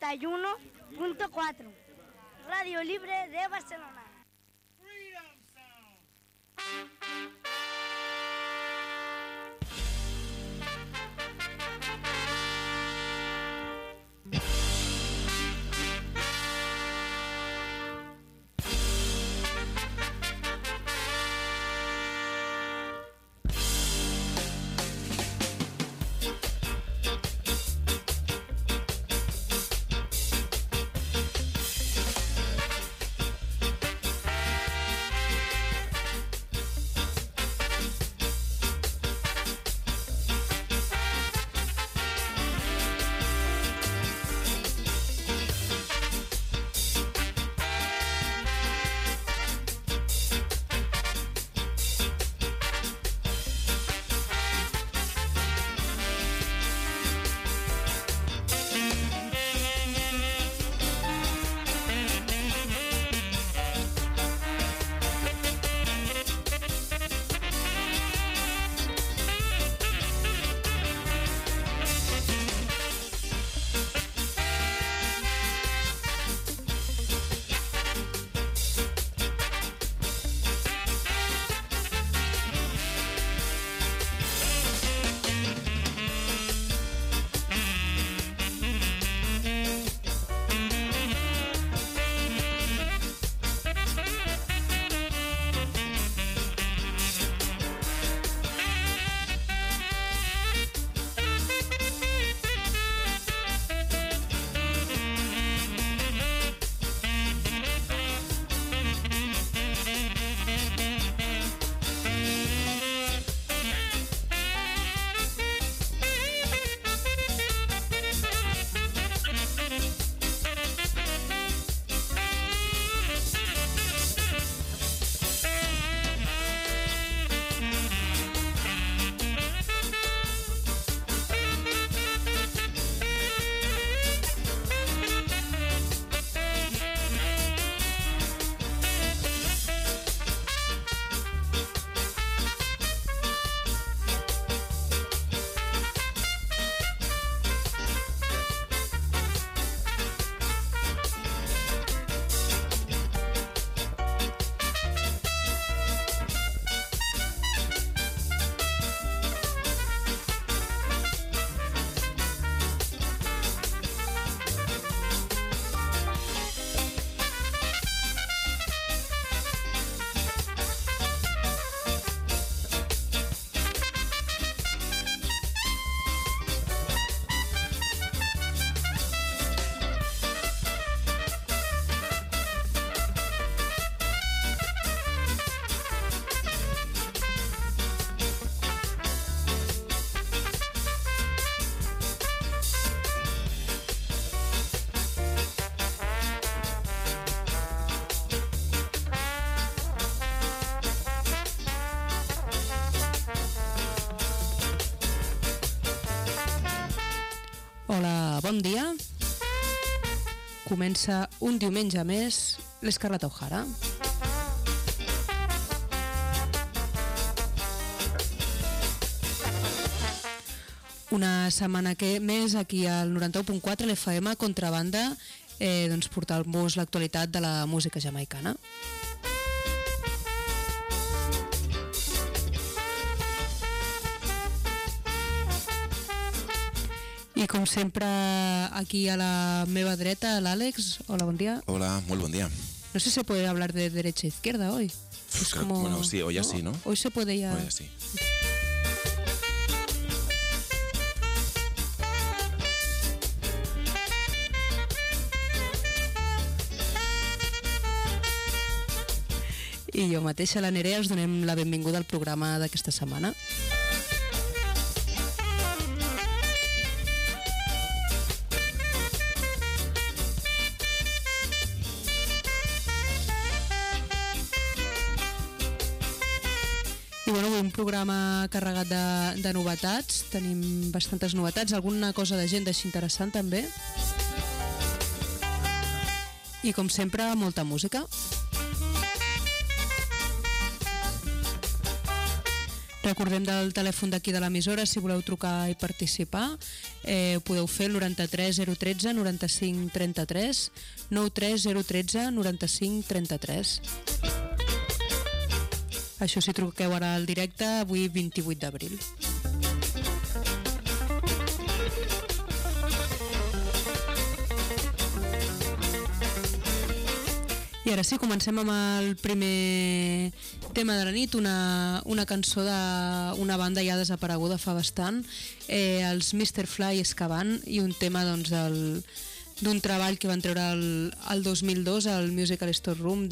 91.4. Radio Libre de Barcelona. Hola, bon dia. Comença un diumenge més l'Escarlata O'Hara. Una setmana més aquí al 91.4 l'FM Contrabanda, doncs portar-vos l'actualitat de la música jamaicana. I com sempre aquí a la meva dreta l'Àlex. Hola, bon dia. Hola, muy buen día. No sé si se puede hablar de derecha e izquierda hoy. Es como... Bueno, sí, hoy así, ¿no? Hoy se puede ya... Hoy así. I jo mateixa, la Nerea, us donem la benvinguda al programa d'aquesta setmana. I bueno, un programa carregat de novetats. Tenim bastantes novetats, alguna cosa d'agenda així interessant també. I com sempre, molta música. Recordem del telèfon d'aquí de l'emissora, si voleu trucar i participar, podeu fer el 93 013 95 33, 93 013 95 33. Això si truqueu ara al directe, avui 28 d'abril. I ara sí, comencem amb el primer tema de la nit, una cançó d'una banda ja desapareguda fa bastant, els Mr. Fly excavant, i un tema doncs, d'un treball que van treure el 2002 al Musical Store Room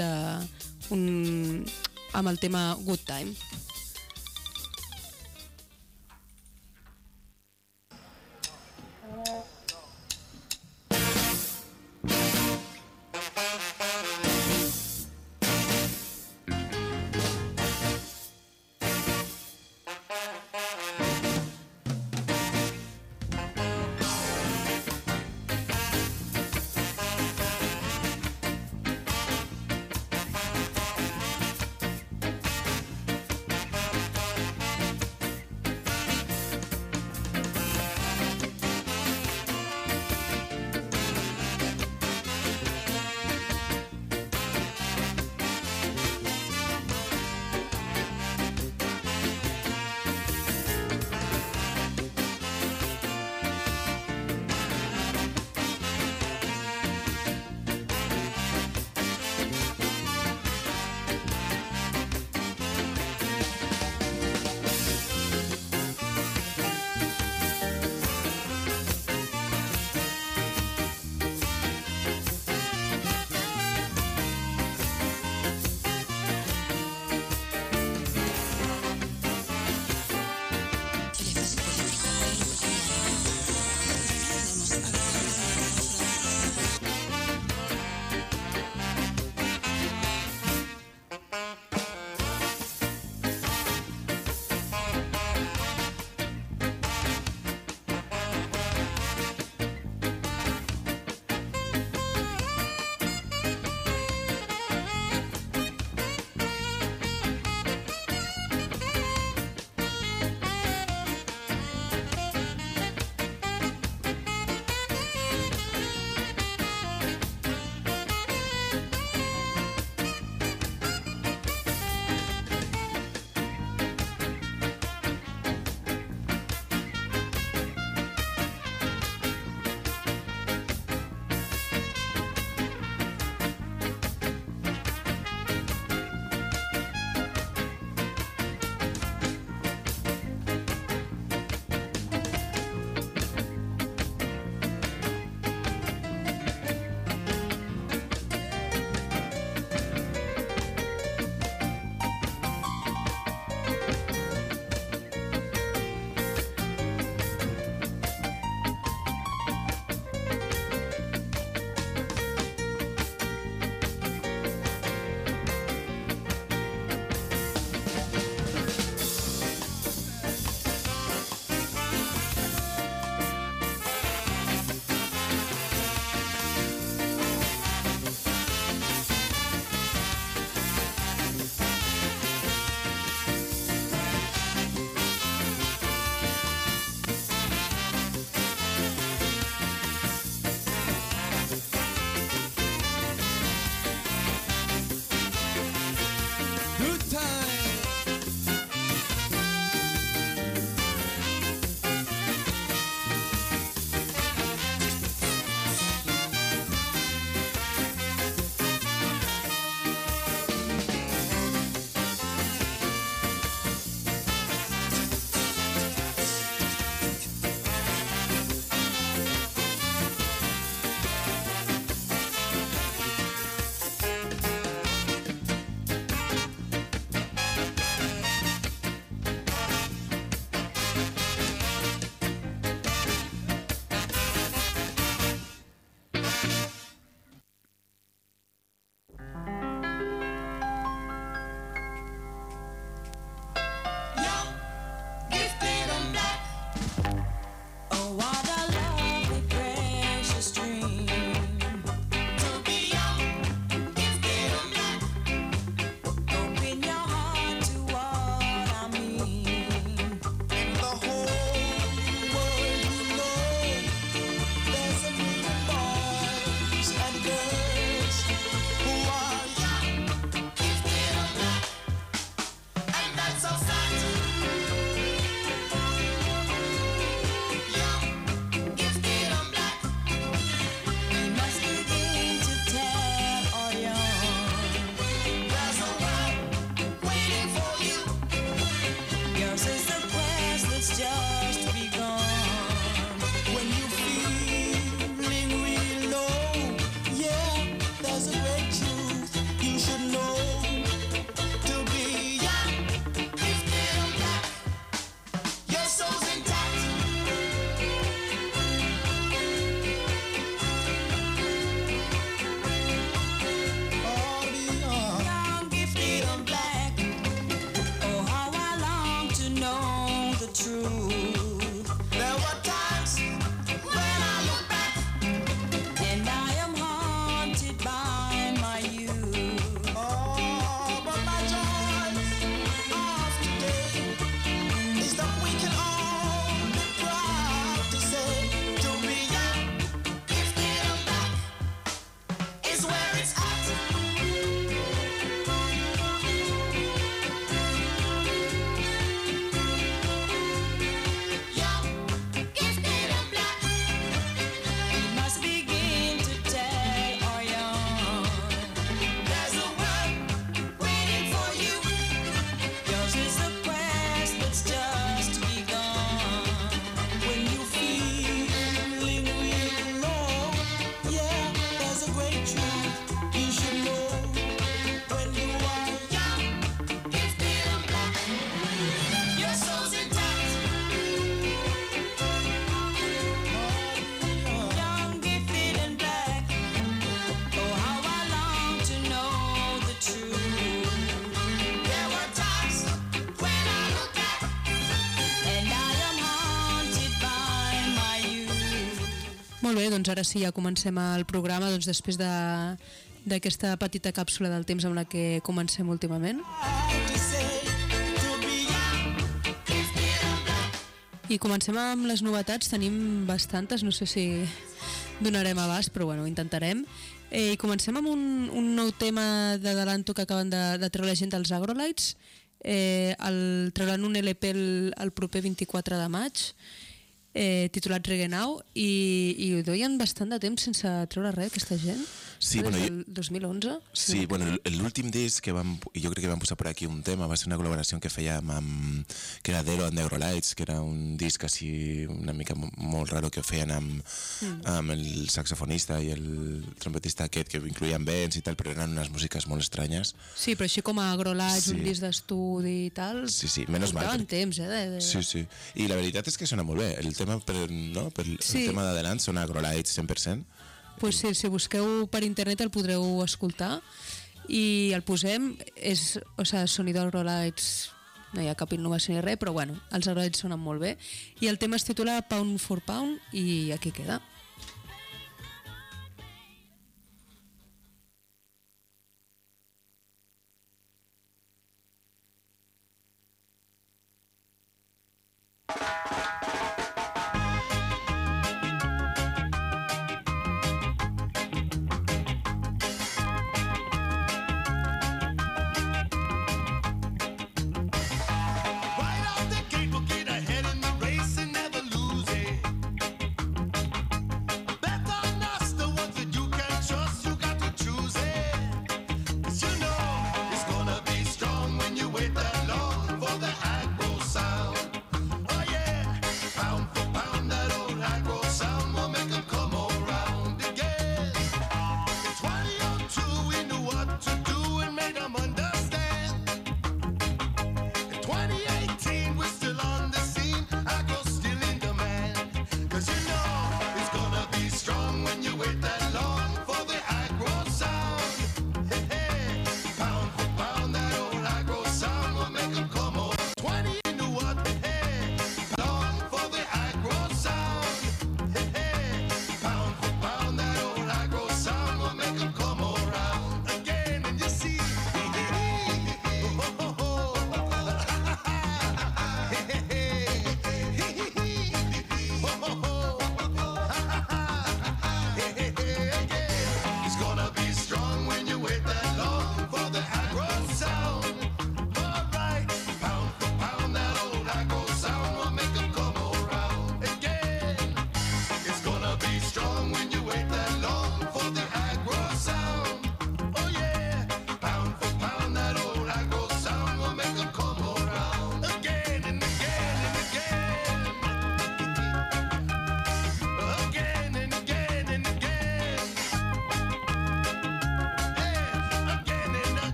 amb el tema Good Time. Molt bé, doncs ara sí, ja comencem el programa després d'aquesta petita càpsula del temps amb la que comencem últimament. I comencem amb les novetats, tenim bastantes, no sé si donarem abast, però bueno, intentarem. I comencem amb un nou tema d'adelanto que acaben de treure la gent dels Agrolites. Trauran un LP el proper 24 de maig, titulat Reggae Now, i ho duien bastant de temps sense treure res, aquesta gent. Sí, des del 2011. Sí, bueno, l'últim disc que jo crec que vam posar per aquí un tema, va ser una col·laboració que fèiem que era Delo and the Agrolites, que era un disc així una mica molt raro que feien amb el saxofonista i el trompetista aquest, que incloïen vents i tal, però eren unes músiques molt estranyes. Sí, però així com a Agrolites, un disc d'estudi i tal, sí, menys mal. Portaven temps, Sí, i la veritat és que sona molt bé. El tema el tema d'Adelant sona Agrolites 100%. Pues sí, si busqueu per internet el podreu escoltar i el posem, sonido Agrolites, no hi ha cap innovació ni res, però bueno, els Agrolites sonen molt bé i el tema es titula Pound for Pound i aquí queda.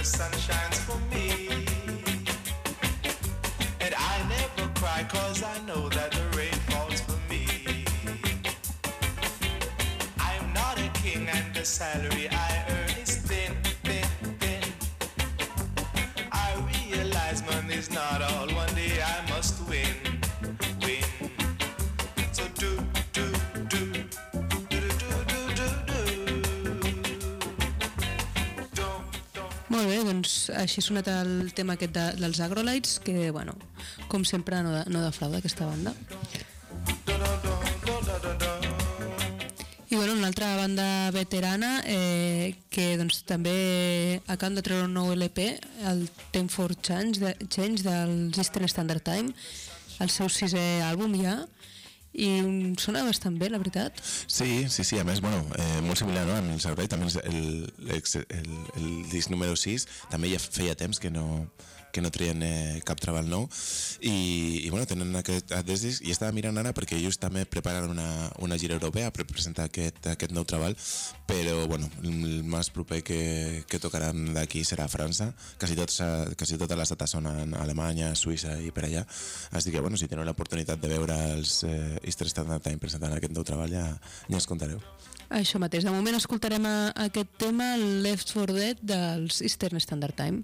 the sun shines for me. And I never cry 'cause I know that the rain falls for me. I'm not a king and the salary I earn is thin, thin, thin. I realize money's not all, one day I must win, win. So do, do, do, do, do, do, do, do. Molt bé, doncs així ha sonat el tema aquest dels Agrolites, que, bueno, com sempre no defrauda aquesta banda. I bueno, una altra banda veterana que doncs, també acaben de treure un nou LP, el Time for Change dels Eastern Standard Time, el seu 6è àlbum ja, i sona bastant bé, la veritat. Sí, a més, bueno, molt similar, no?, amb el servei, també el disc número 6, també ja feia temps que no treien cap treball nou, i bueno, tenen aquest disc, i estava mirant ara perquè ells també preparen una gira europea per presentar aquest nou treball, però bueno, el més proper que tocaran d'aquí serà a França, quasi totes les dates són a Alemanya, Suïssa i per allà, així que bueno, si teniu l'oportunitat de veure els Eastern Standard Time presentant aquest nou treball ja ens contareu. Això mateix, de moment escoltarem aquest tema, Left 4 Dead dels Eastern Standard Time.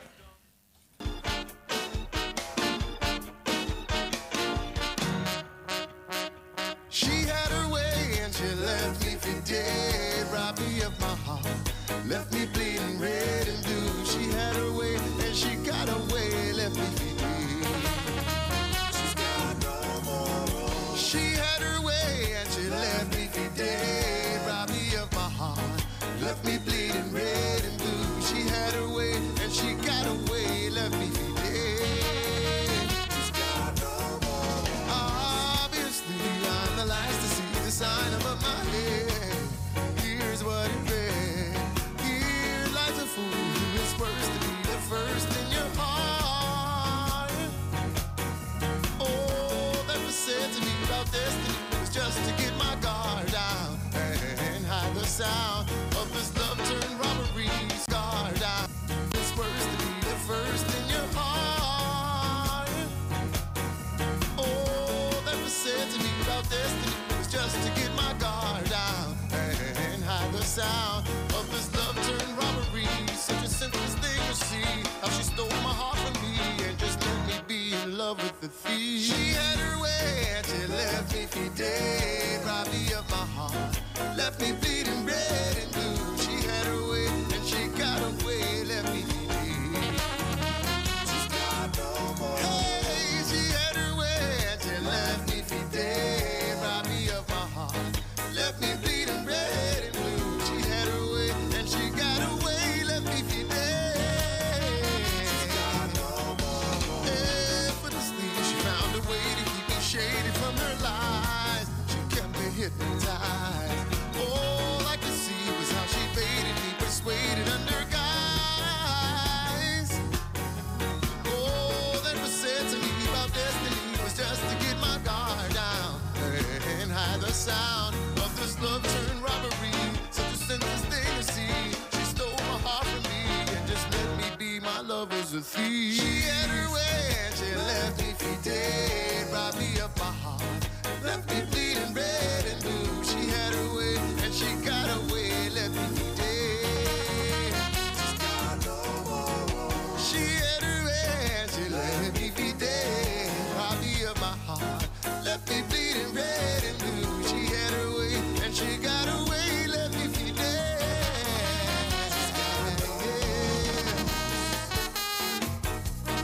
She had her way and she left me for dead, robbed me of my heart, left me bleeding red and blue. She had her way and she got away, left me for dead. She's got no more. She had her way and she left me for dead, robbed me of my heart, left me bleeding red and blue. She had her way and she got away, left me for dead. She's got no more. Obviously I'm the last to see the sign above my head. Here's what it read. Here lies a fool who is worse to be the first in your heart. Oh, that was said to me about destiny was just to get my guard down and hide the sound of this love turned robbery scar down. It's worse to be the first in your heart. Oh, that was said to me about destiny was just to get my guard down and hide the sound of this love turned robbery. Such a simplest thing to see, how she stole my heart from me and just let me be in love with the thief. She had her way and she left me for dead, robbed me of my heart, left me bleeding red and blue. She had her way and she got away, left me for dead. She's got no more. Hey, she had her way and she left me for dead, robbed me of my heart, left me bleeding red and blue. She had her way and she got away, left me for dead. She's got no more. Effortlessly she found a way to keep me shaded from her lies. She kept me hypnotized. All I could see was how she baited me, persuaded under guise. Oh, that was said to me about destiny was just to get my guard down and hide the sound of this love turned robbery. Such a senseless thing to see. She stole my heart from me and just let me be my lover's a thief. She had her way and she left me for dead, robbed me of my heart, left me bleeding red and blue. She had her way and she got away, left me for dead. She's got no more. She had her way and she left me for dead, robbed me of my heart, left me bleeding red and blue. She had her way and she got away, left me for dead. She's got no more.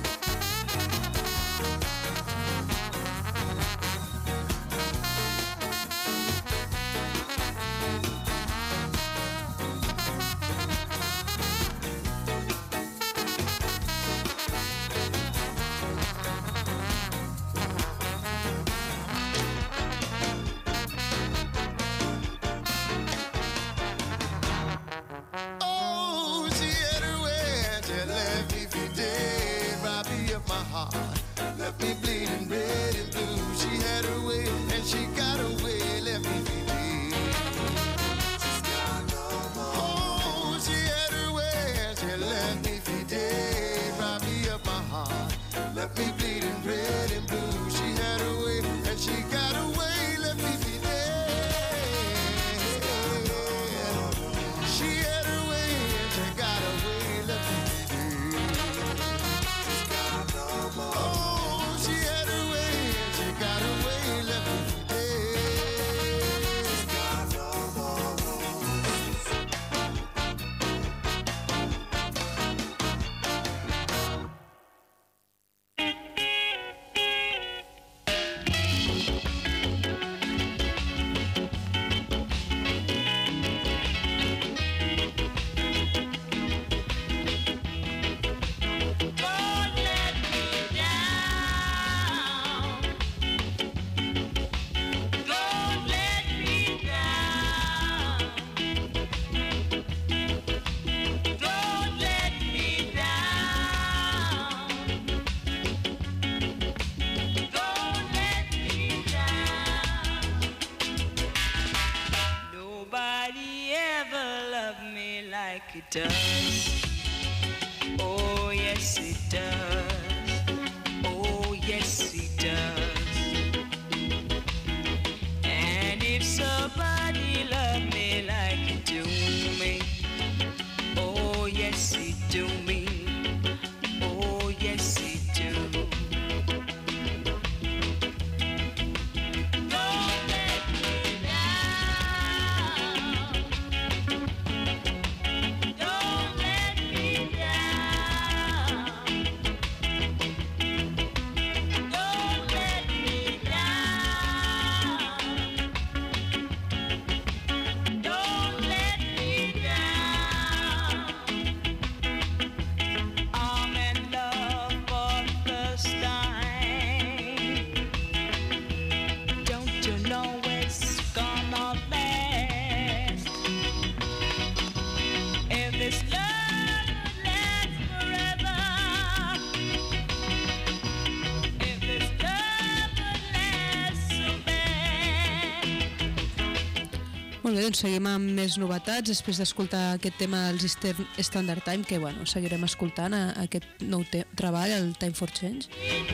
like it does. Oh, yes, it does. Oh, yes, it does. And if somebody love me like you do me, oh, yes, it do me. Oh, yes, it do. Molt bé, doncs seguim amb més novetats després d'escoltar aquest tema dels Eastern Standard Time, que bueno, seguirem escoltant aquest nou treball, el Time for Change.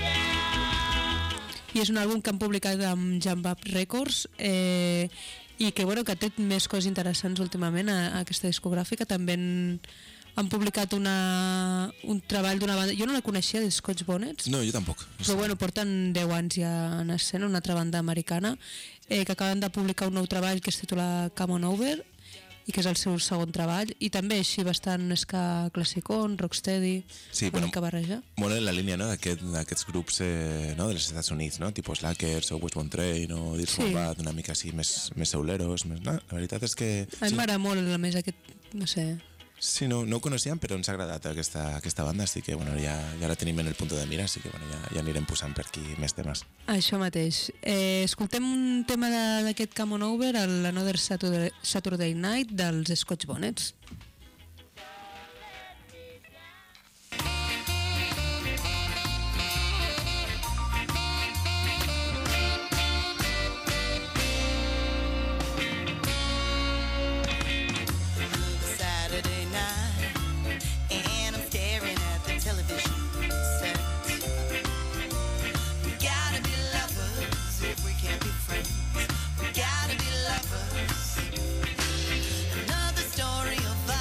I és un àlbum que han publicat amb Jump Up Records i que, bueno, que ha tret més coses interessants últimament a aquesta discogràfica. També han publicat un treball d'una banda, jo no la coneixia, de Scotch Bonnets. No, jo tampoc. Però bueno, porten 10 anys ja en escena, una altra banda americana, que acaben de publicar un nou treball que es titula Come On Over, i que és el seu segon treball, i també així bastant ska classicón, rocksteady, sí, una mica barreja. Molt en la línia, no, d'aquests grups no, dels Estats Units, no? Tipus Slackers o Westbound Train o Dirty Combat, una mica així més souleros. No? La veritat és que... A mi m'agrada molt, a més, aquest, no sé... Sí, no ho coneixíem, però ens ha agradat aquesta banda, així que bueno, ja la tenim en el punt de mira, així que bueno, ja anirem posant per aquí més temes. Això mateix. Escoltem un tema d'aquest Come On Over, l'Another Saturday Night dels Scotch Bonnets. Another story of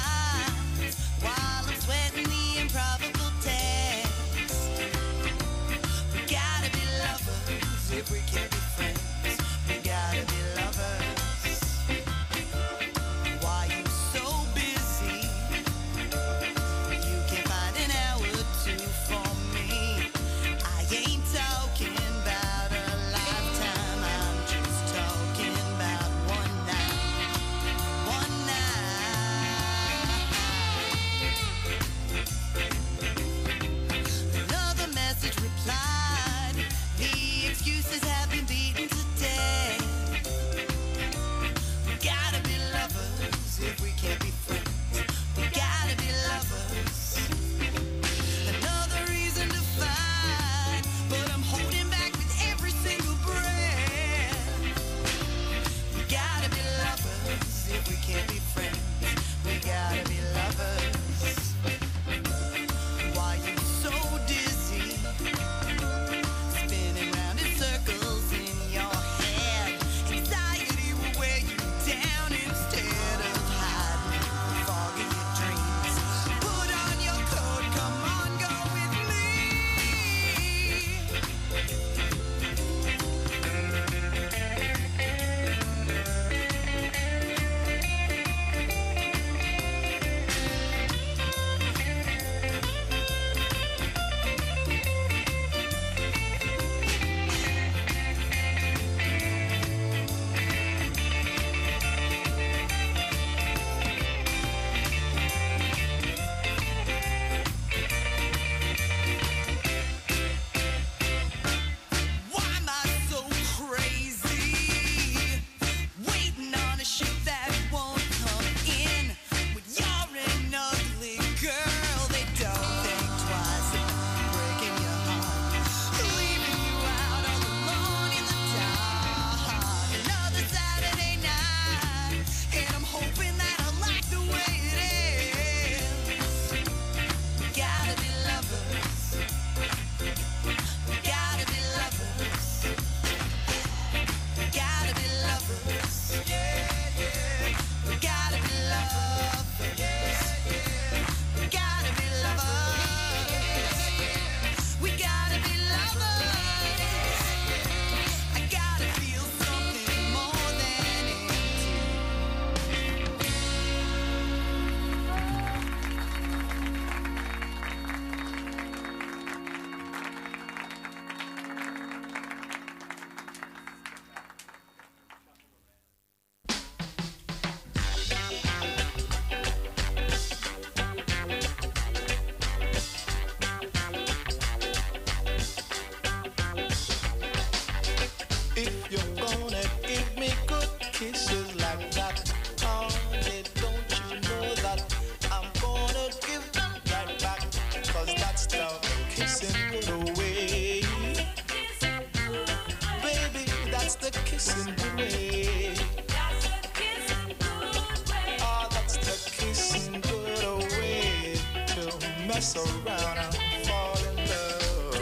mess around and fall in love.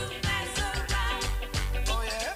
Oh yeah.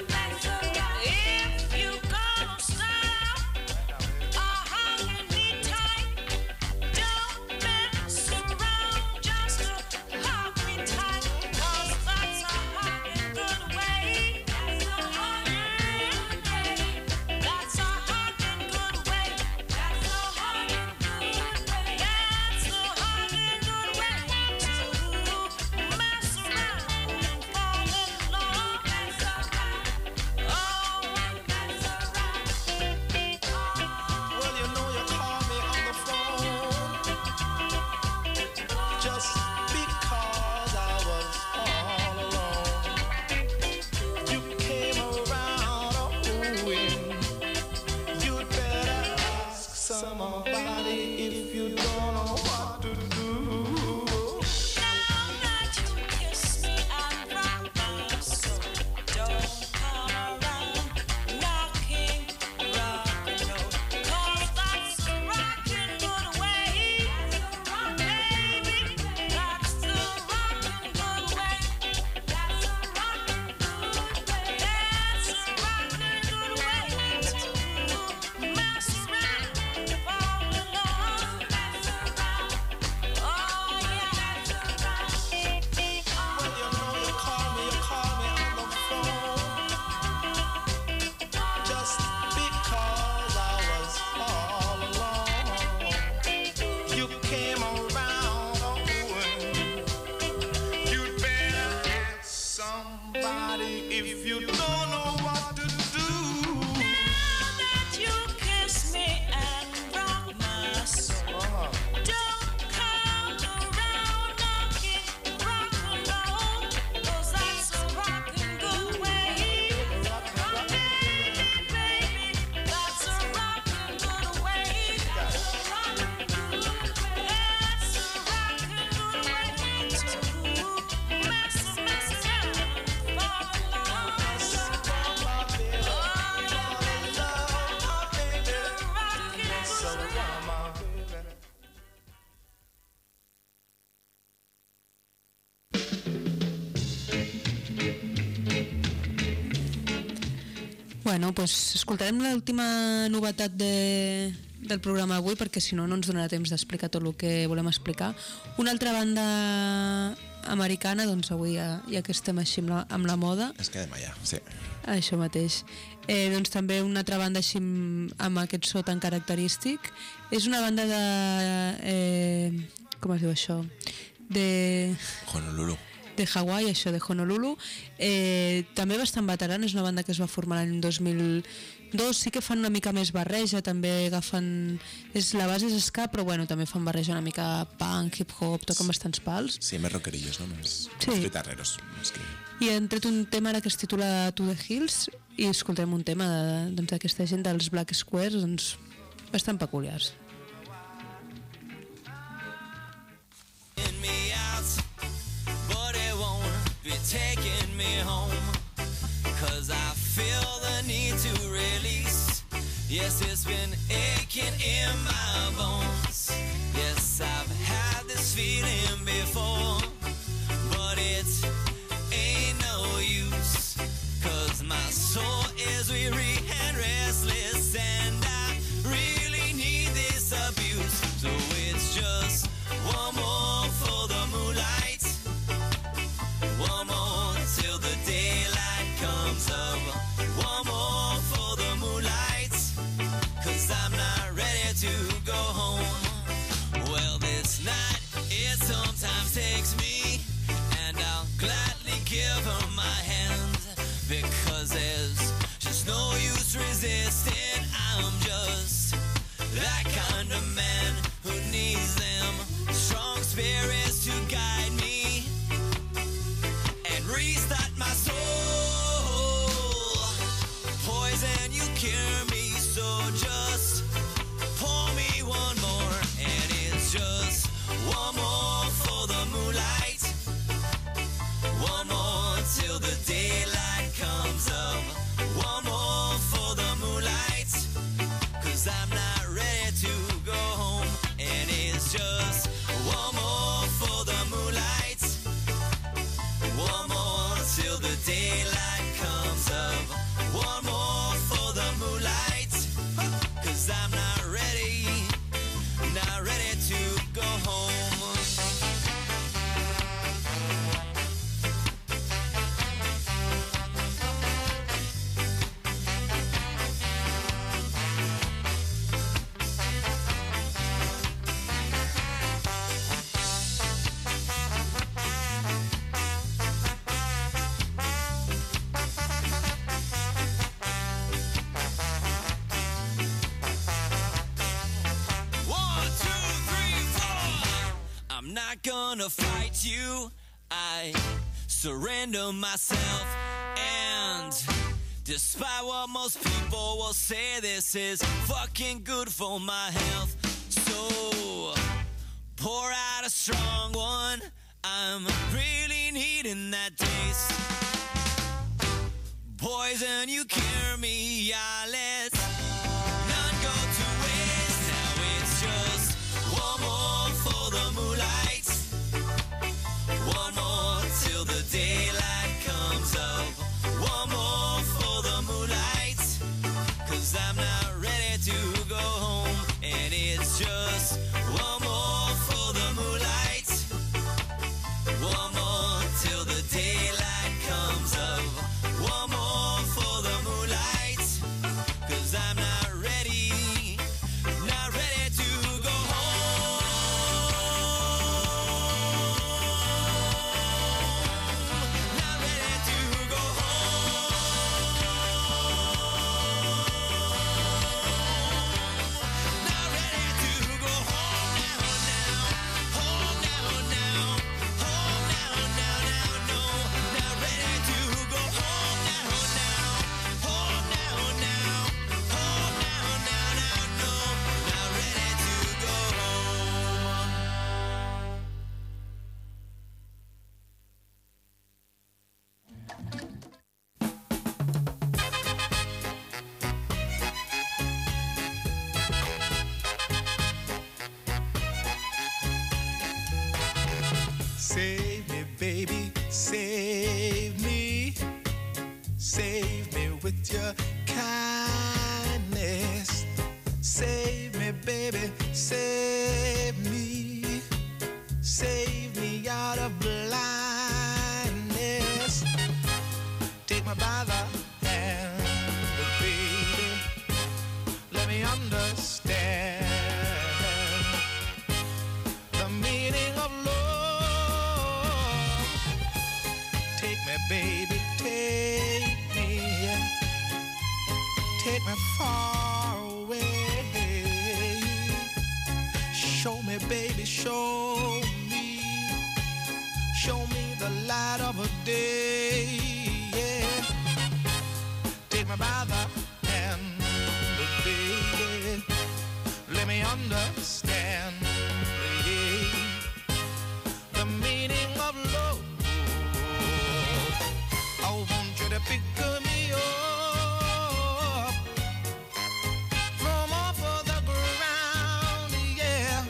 If you gonna stop holding me tight, don't mess around, just hold me tight. 'Cause that's a hugging good way. That's a hugging good way. That's a hugging good way. That's a hugging good way. That's a hugging good way to mess around and fall in love. Mess around. Oh, mess around. Well, you know you call me on the phone just because I was all alone. You came around, you'd better ask somebody if you don't know what to do. Now that you kiss me and rock my soul, don't come around knocking rock and roll. 'Cause that's the rockin' good way. Baby, that's the rockin' good way. That's the rockin' good way. That's the rockin' good way to mess around and fall in love. Mess around. Oh yeah. Well, you know you call me on the phone just because I was all alone. You came around, you'd better ask somebody if you don't know what to do. Now that you kiss me and rock my soul, don't come around knocking rock and roll. 'Cause that's a rockin' good way. Baby, that's a rockin' good way. That's a rockin' good way. That's a rockin' good way to mess around and fall in love. Bueno, pues escoltarem l'última novetat del programa avui, perquè si no, no ens donarà temps d'explicar tot el que volem explicar. Una altra banda americana, doncs avui ja que estem així amb la moda, Es quedem allà, sí. això mateix. Doncs també una altra banda així amb aquest so tan característic. És una banda de... com es diu això? De Honolulu. Hawaii, això, de Honolulu. També bastant veterana, és una banda que es va formar l'any 2002, sí que fan una mica més barreja, també agafen... La base és ska, però bueno, també fan barreja una mica punk, hip-hop, toquen bastants pals. Sí, més rockerillos, no? Més Sí. guitarreros. És que... I han tret un tema ara que es titula To the Hills i escoltem un tema d'aquesta gent dels Black Squares, doncs bastant peculiars. Me out, but it won't be taking me home, 'cause I feel the need to release. Yes, it's been aching in my bones. Yes, I've had this feeling before, but it ain't no use, 'cause my soul is weary and restless, and I really need this abuse. So it's just one more for the moonlight, one more till the daylight comes up, one more for the moonlight, 'cause I'm not ready to go home. Well, this night, it sometimes takes me, and I'll gladly give her my hand, because there's just no use resisting. I'm just that kind of man who needs them strong spirits to guide me and restart my soul. Poison, you cure me, so just pour me one more, and it's just one more for the moonlight, one more till the daylight comes up, one more for the moonlight, 'cause I'm not ready to go home, and it's just one more for the moonlight. I'm not gonna fight you. I surrender myself, and despite what most people will say, this is fucking good for my health. So pour out a strong one, I'm really needing that taste. Poison, you cure me, yeah, let's not go to waste. Now it's just one more for the moonlight, one more till the daylight comes up, one more for the moonlight, 'cause I'm not ready to go home. And it's just one more for the moonlight, one more till the daylight comes up, one more for the moonlight, 'cause I'm not ready to go home. Not ready to go home. Not ready to go home now. Home now. Home now, no. Not ready to go home now. Home now. Home now, no. Not ready to go home. Save me, baby, save me. Save me with your kindness. Save me, baby, save me. Save me out of blindness. Take me by the hand, baby. Let me understand the meaning of love. Take me, baby, take me. Take me far away. Show me, baby, show me. Show me the light of a day. Yeah. Take me by the hand, baby. Let me understand, yeah, the meaning of love. I want you to pick me up from off of the ground, yeah.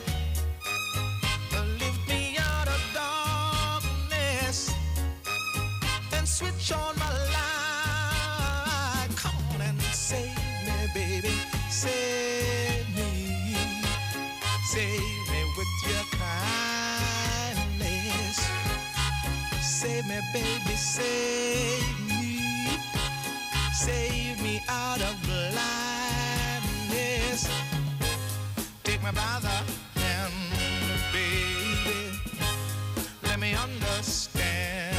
Lift me out of darkness and switch on my light. Come on and save me, baby, save me. Save me with your kindness. Save me, baby, save me. Save me out of blindness. Take me by the hand, baby. Let me understand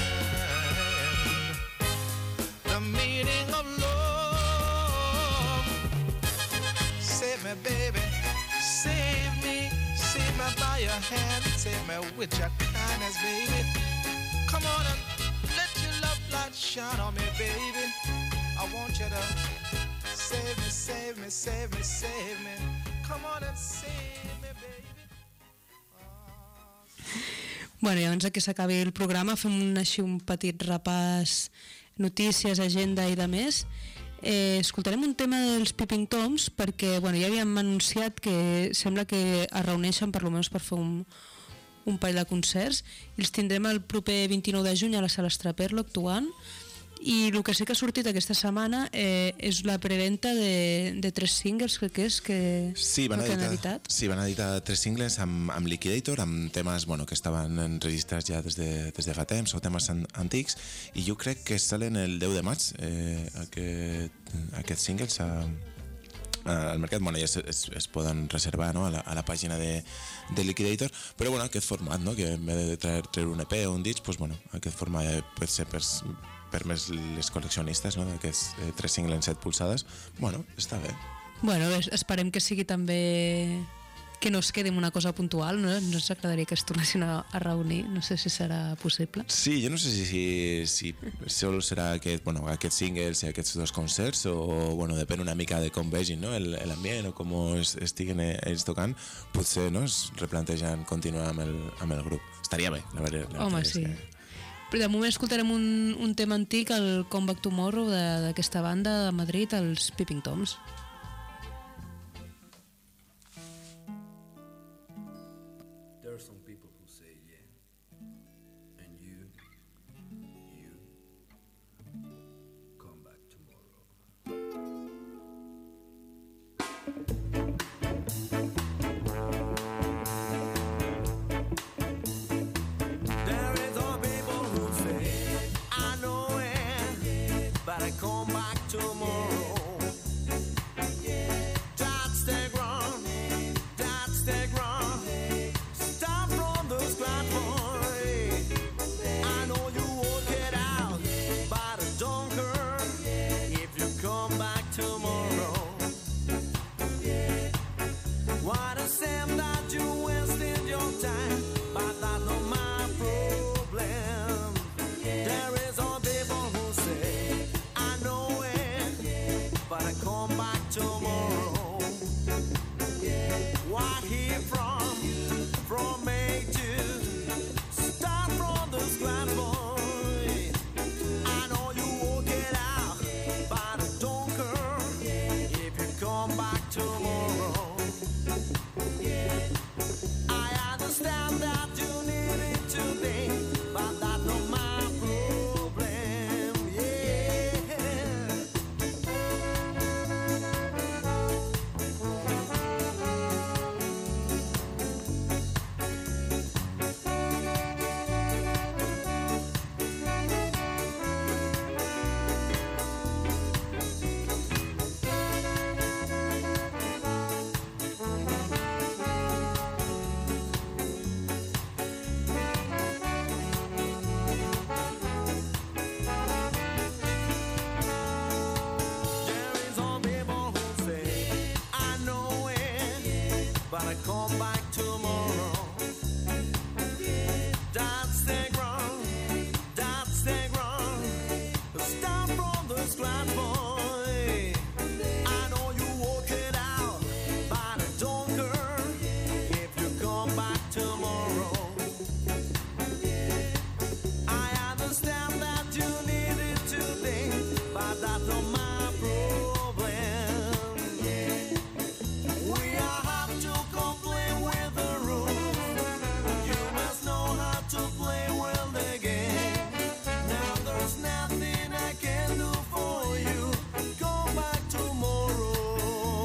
the meaning of love. Save me, baby, save me. Save me by your hand. Save me with your kindness, baby. Come on and let your love light shine on me, baby. I want you to save me, save me, save me, save me. Come on and save me, baby. Bueno, i abans que s'acabi el programa fem així un petit repàs, notícies, agenda i de més. Escoltarem un tema dels Peeping Toms perquè bueno, ja havíem anunciat que sembla que es reuneixen per almenys per fer un parell de concerts i els tindrem el proper 29 de juny a la Sala Straperlo actuant. I el que sí que ha sortit aquesta setmana és la preventa de 3 singles, crec que és que van han editat. Sí, van editar 3 singles amb Liquidator, amb temes que estaven enregistrats ja des de fa temps, o temes antics, i jo crec que salen el 10 de maig aquests singles al mercat. Bueno, ja es poden reservar, no? a la pàgina de Liquidator, però bueno, aquest format, no? Que en vez de treure un EP o un disc, pues, bueno, aquest format pot ser per més les col·leccionistes, no? D'aquests 3 singles en 7 polsades, bueno, està bé. Bueno, esperem que sigui també que no es quedi en una cosa puntual, no ens agradaria que es tornessin a reunir, no sé si serà possible. Sí, jo no sé si sol serà aquests singles i aquests dos concerts o depèn una mica de com vegin, no? l'ambient o com estiguen ells tocant, potser no? Es replantegen continuar amb el grup. Estaria bé, la veritat. Home, sí. Però de moment escoltarem un tema antic, el Come Back Tomorrow d'aquesta banda de Madrid, els Peeping Toms. There are some people who say yeah, and you come back tomorrow. There is some people who say I know it, but I come back tomorrow. That's the ground, that's the ground. Stop from the scratch point. I know you won't get out, but I don't care if you come back tomorrow. What a shame that you wasted your time, but that's not my problem. There is some people who say I know it, but I come back tomorrow. What here from A to start from the scratch point. I know you won't get out, but I don't care if you come back tomorrow. I understand that you need it today, but that's not my problem. Yeah. There is some people who say I know it, but I come back tomorrow. That's the ground, that's the ground. Start from the scratch point. I know you won't get out, but I don't care if you come back tomorrow. I understand that you need it today, but that's not my problem. We all have to complain with the rules. You must know how to play well the game. Now there's nothing I can do for you. Come back tomorrow.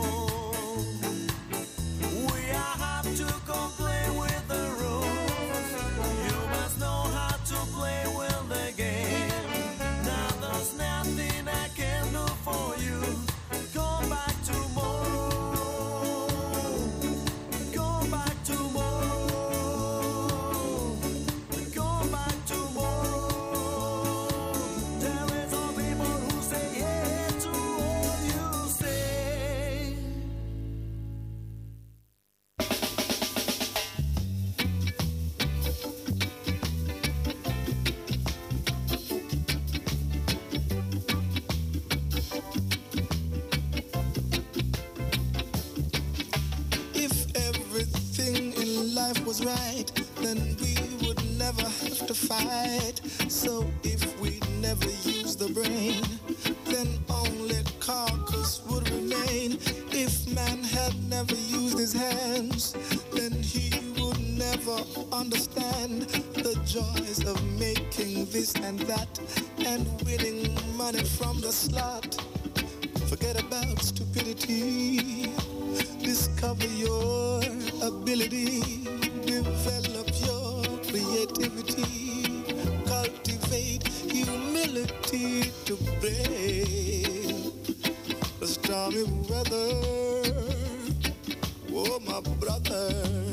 We all have to complain with the rules. You must know how to play well the game. Now there's nothing I can do for you. Come back tomorrow. Come back tomorrow. Come back tomorrow. There is some people who say yeah to all you say. If everything in life was right, then we would never have to fight. So if we never use the brain, then only carcass would remain. If man had never used his hands, then he would never understand the joys of making this and that and winning money from the slot. Forget about stupidity. Discover your ability. Develop your creativity. Cultivate humility to brave the stormy weather. Oh, my brother.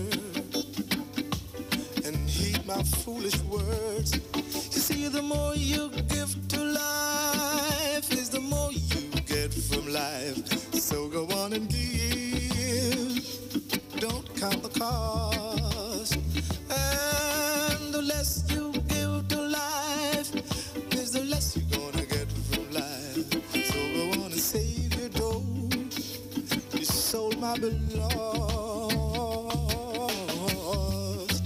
And heed my foolish words. You see, the more you give to life is the more you get from life. So go on and give. Don't count the cost. And the less you give to life is the less you're gonna get from life. So I wanna save your dough, your soul might be lost.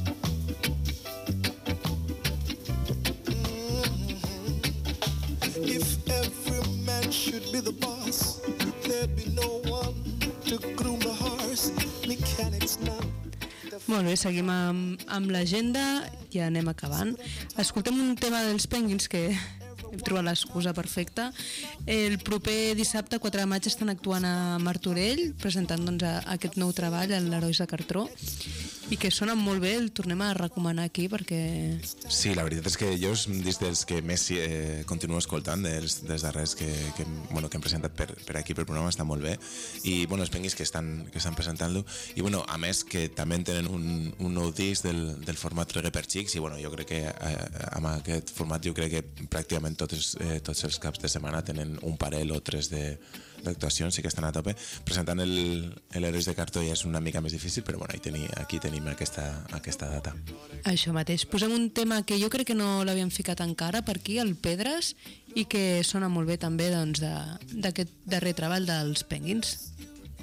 If every man should be the boss, there'd be no one to groom the horse, mechanics none. Molt bé, seguim amb l'agenda i anem acabant. Escoltem un tema dels Penguins que hem trobat l'excusa perfecta. El proper dissabte, 4 de maig, estan actuant a Martorell, presentant doncs, aquest nou treball, l'Herois de Cartró, i que sona molt bé, el tornem a recomanar aquí perquè... Sí, la veritat és que jo és un disc dels que més continuo escoltant, dels darrers que hem presentat per aquí pel programa, està molt bé. I els Penguins que estan presentant-lo. I a més que també tenen un nou disc del format reggae per xics, i jo crec que amb aquest format jo crec que pràcticament tots els caps de setmana tenen un parell o 3 d'actuacions, sí que estan a tope. Presentant l'Herois de Cartró ja és una mica més difícil, però aquí tenim aquesta data. Això mateix. Posem un tema que jo crec que no l'havíem ficat encara per aquí, el Pedres, i que sona molt bé també d'aquest darrer treball dels Penguins.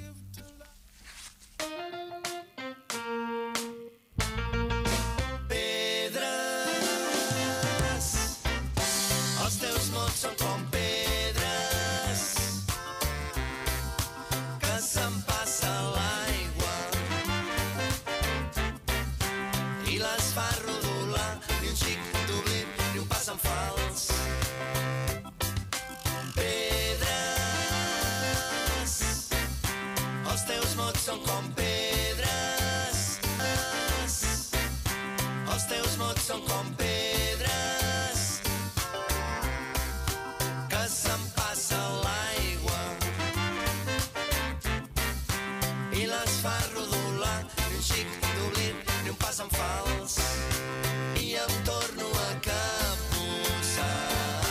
Els teus mots són com pedres que s'empassa l'aigua i les fa rodolar, ni un xic d'oblit, ni un pas en fals. Pedres, els teus mots són com pedres, els teus mots són com pedres que s'empassa l'aigua i les fa rodolar, ni un xic d'oblit, ni un pas en fals, i em torno a capbussar.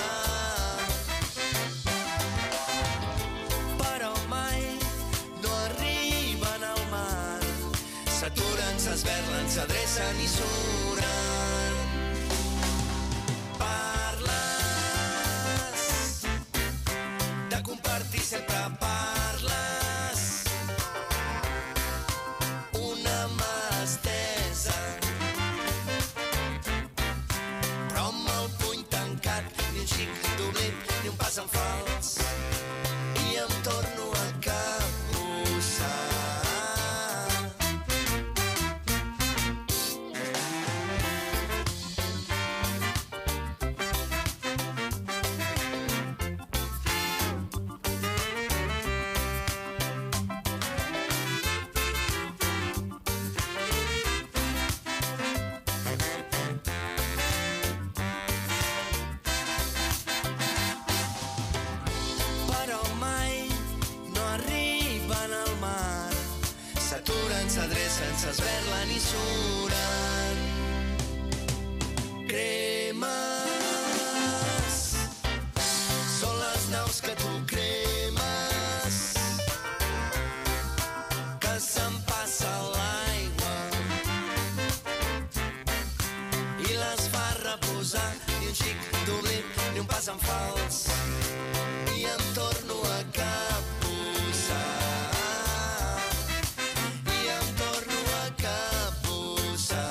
Però mai no arriben al mar, s'aturen, s'esberlen, s'adrecen i suren. Parles de compartir, sempre parles una mà estesa, però amb el puny tancat, ni un xic d'oblit, ni un pas en fals, i em torno a capbussar. Però mai no arriben al mar, s'aturen, s'adrecen, s'esberlen i suren. Cremes són les naus que tu cremes, que s'empassa l'aigua i les fa reposar, ni un xic d'oblit, ni un pas en fals, i em torno a capbussar, i em torno a capbussar.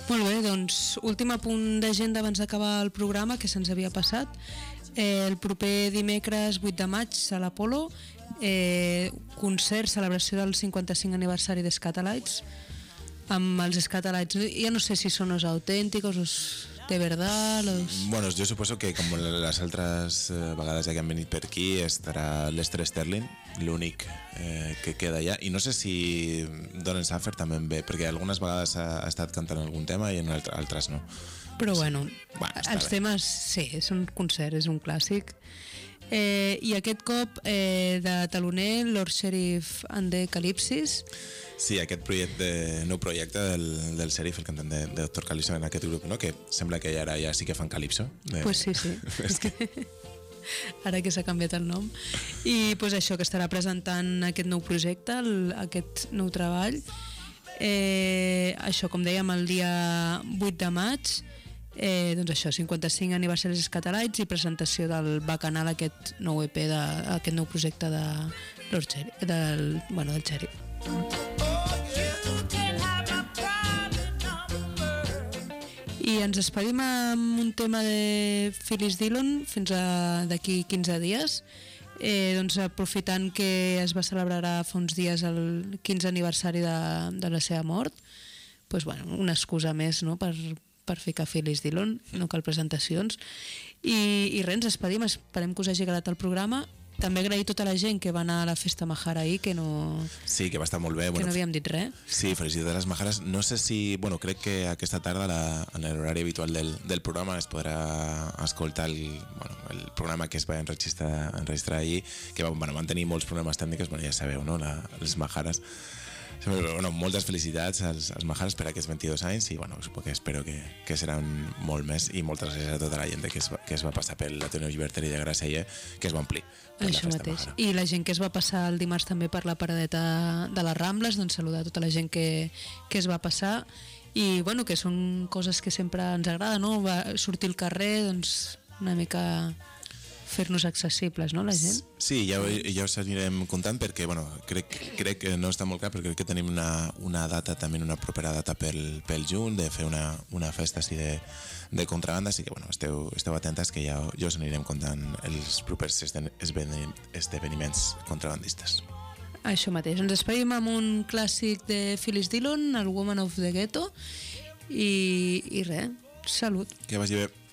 Molt bé, doncs últim apunt d'agenda abans d'acabar el programa que se'ns havia passat. El proper dimecres 8 de maig a l'Apolo, concert, celebració del 55 aniversari de Scatalites, amb els Scatalites. Ja no sé si són los auténticos, los de verdad, los... Bueno, jo suposo que com les altres vegades ja que han venit per aquí estarà Lester Sterling, l'únic que queda allà, i no sé si Don Saffer també en ve, perquè algunes vegades ha estat cantant algun tema i en altres no. Però bueno, està els bé. temes, sí, és un concert, és un clàssic. I aquest cop de taloner, Lord Sheriff and the Calypsis. Sí, aquest nou projecte del Sheriff, el cantant de Dr. Calypso en aquest grup, no? Que sembla que ara ja sí que fan Calypso. Pues sí. És que... Ara que s'ha canviat el nom. I pues això, que estarà presentant aquest nou projecte, aquest nou treball. Això, com dèiem, el dia 8 de maig, doncs això, 55 aniversaris Scatalites i presentació del Bacanal, aquest nou EP, aquest nou projecte de Lord Sheriff, del Sheriff. I ens despedim amb un tema de Phyllis Dillon fins d'aquí 15 dies. Doncs aprofitant que es va celebrar fa uns dies el 15 aniversari de la seva mort, doncs, bueno, una excusa més, no?, per ficar Phyllis Dillon, no cal presentacions. I res, ens despedim, esperem que us hagi agradat el programa. També agrair tota la gent que va anar a la festa Mahara ahir, que no... Sí, que va estar molt bé. Que no havíem dit res. Sí, felicitats a les Mahares. No sé si... Bueno, crec que aquesta tarda en l'horari habitual del programa es podrà escoltar el programa que es va enregistrar ahir, que van tenir molts problemes tècnics, ja sabeu, no?, les Mahares. Bueno, moltes felicitats als Mahares per aquests 22 anys i espero que seran molt més, i moltes gràcies a tota la gent que es va passar pel l'Ateneu Llibertari de Gràcia, que es va omplir. Això mateix. I la gent que es va passar el dimarts també per la paradeta de les Rambles, doncs saludar tota la gent que es va passar, i bueno, que són coses que sempre ens agrada, no? Sortir al carrer, doncs una mica fer-nos accessibles, no, la gent? Sí, ja us anirem contant, perquè crec que no està molt clar, però crec que tenim una data, també una propera data pel juny, de fer una festa així de contrabanda, així que esteu atentes, que ja us anirem contant els propers esdeveniments contrabandistes. Això mateix, ens despedim amb un clàssic de Phyllis Dillon, el Woman of the Ghetto, i res, salut. Que vagi bé.